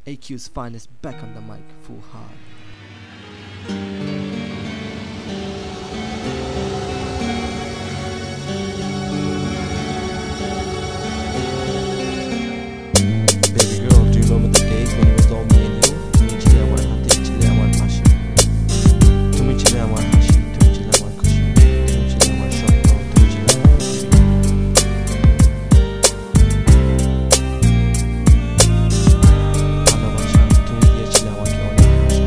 AQ's finest back on the mic, full hard. Baby girl, do you remember the days when it was all me and you? তুমি ছিলে আমার হাতে, ছিলে আমার পাশে। তুমি ছিলে আমার হাসি, তুমি ছিলে আমার খুশি। তুমি ছিলে আমার স্বপ্ন, তুমি ছিলে আমার পৃথিবী। ভালোবাসা, তুমি দিয়েছিলে আমাকে অনেক ভাষা।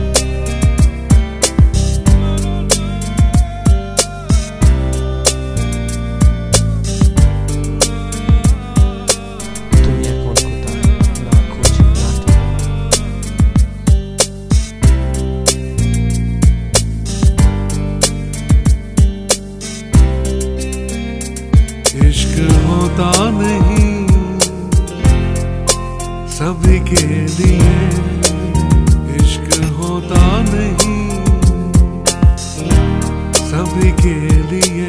তুমি এখন কোথায়? না খোঁজ না ঠিকানা। इश्क होता नहीं सभी के लिए, इश्क होता नहीं सभी के लिए।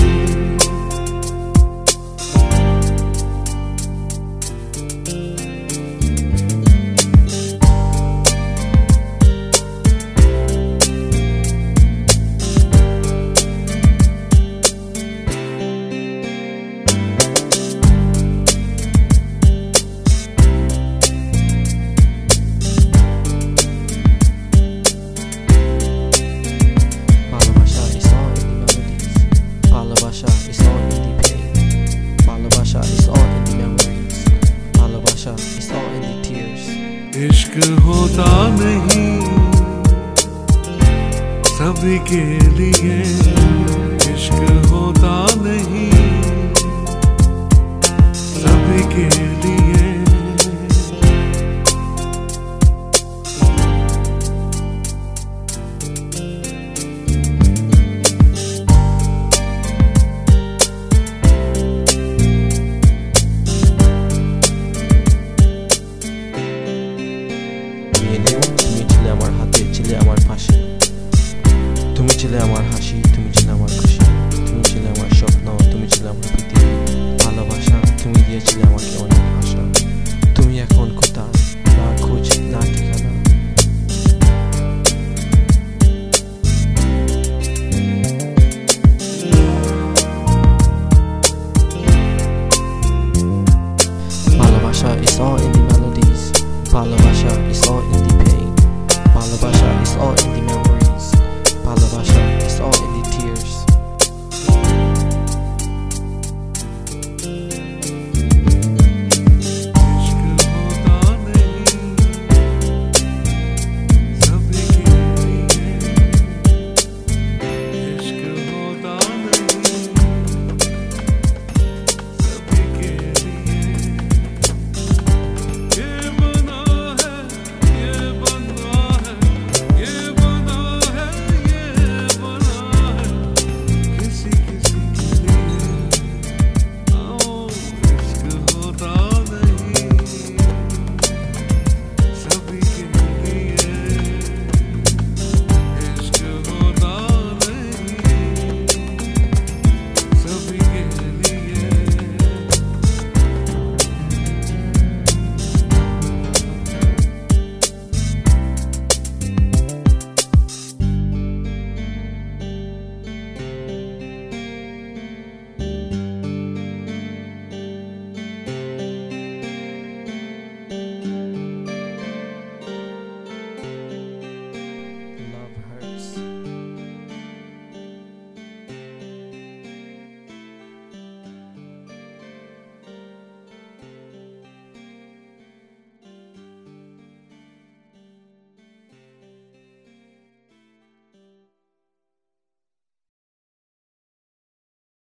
ভালোবাসা is all in the pain. ভালোবাসা is all in the memories. ভালোবাসা is all in the tears. इश्क होता नहीं सभी के लिए, इश्क होता नहीं सभी के लिए। তুমি ছিলে আমার হাতে, ছিলে আমার পাশে। তুমি ছিলে আমার হাসি, তুমি ছিলে আমার খুশি। তুমি ছিলে আমার স্বপ্ন, তুমি ছিলে আমার পৃথিবী। ভালোবাসা, তুমি দিয়েছিলে আমাকে অনেক ভাষা। তুমি এখন কোথায়? না খোঁজ না ঠিকানা। ভালোবাসা is all in the melodies. ভালোবাসা